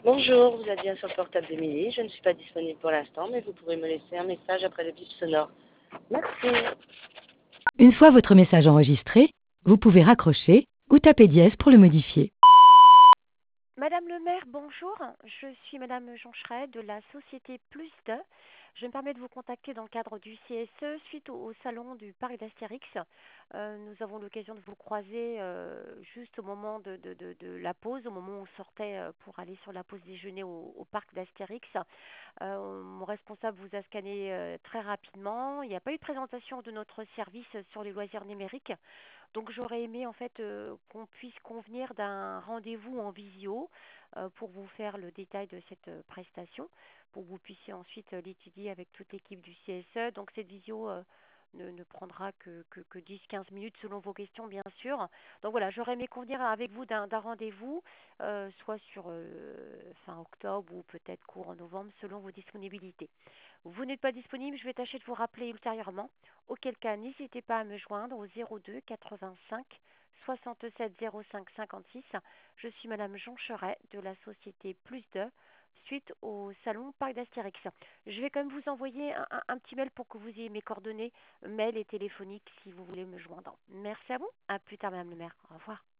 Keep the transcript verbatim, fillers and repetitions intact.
Bonjour, vous êtes bien sur le portable d'Émilie. Je ne suis pas disponible pour l'instant, mais vous pourrez me laisser un message après le bip sonore. Merci. Une fois votre message enregistré, vous pouvez raccrocher ou taper dièse pour le modifier. Madame le maire, bonjour. Je suis Madame Jean Cheret de la société Plus de. Je me permets de vous contacter dans le cadre du C S E suite au, au salon du parc d'Astérix. Euh, nous avons l'occasion de vous croiser euh, juste au moment de, de- de- de la pause, au moment où on sortait euh, pour aller sur la pause déjeuner au, au parc d'Astérix. Euh, mon responsable vous a scanné euh, très rapidement. Il n'y a pas eu de présentation de notre service sur les loisirs numériques. Donc j'aurais aimé en fait euh, qu'on puisse convenir d'un rendez-vous en visio euh, pour vous faire le détail de cette euh, prestation, pour que vous puissiez ensuite euh, l'étudier avec toute l'équipe du C S E. Donc cette visio euh, ne, ne prendra que, que, que dix quinze minutes selon vos questions bien sûr. Donc voilà, j'aurais aimé convenir avec vous d'un d'un rendez-vous, euh, soit sur euh, fin octobre ou peut-être courant novembre selon vos disponibilités. Vous n'êtes pas disponible, je vais tâcher de vous rappeler ultérieurement. Auquel cas, n'hésitez pas à me joindre au zéro deux quatre-vingt-cinq soixante-sept zéro cinq cinquante-six. Je suis Madame Jean Cheret de la société Plus de, suite au salon Parc d'Astérix. Je vais quand même vous envoyer un, un- un petit mail pour que vous ayez mes coordonnées, mail et téléphonique si vous voulez me joindre. Merci à vous. À plus tard, Madame le maire. Au revoir.